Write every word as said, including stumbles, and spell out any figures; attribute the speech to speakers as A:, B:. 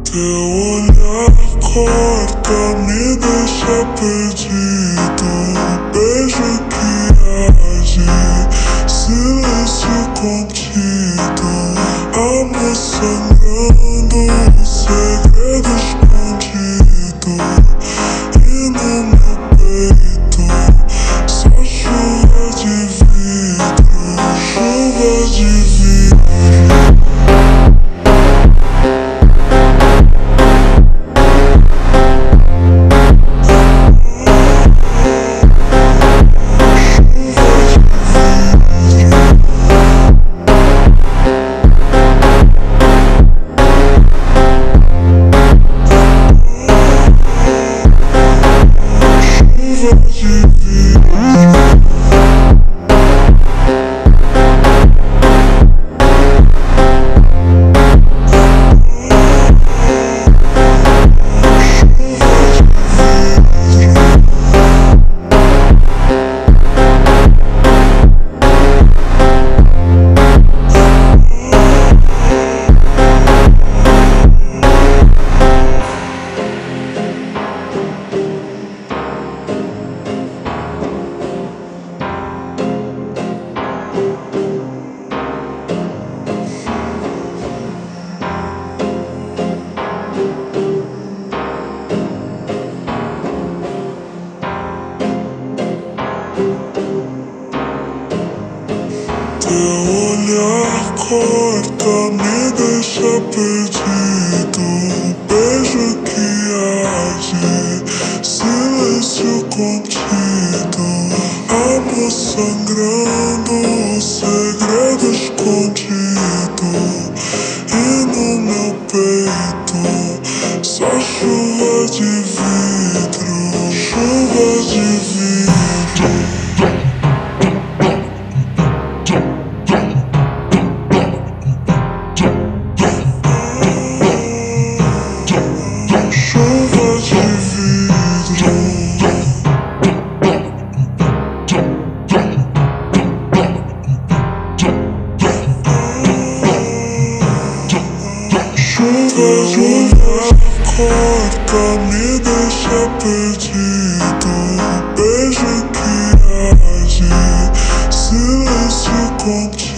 A: Teu olhar corta, me deixa perdido. Beijo que age, silêncio contido. Amor sangrando, segredo escondido. E no meu peito, só chuva de vidro, chuva de vidro. Teu olhar corta, me deixa perdido. Beijo que age, silêncio contido. Amor sangrando, segredo escondido. E no meu peito, só chuva de vidro, chuva de vidro. Chuva, chuva corta, me deixa perdido. Beijo que age, silêncio contido.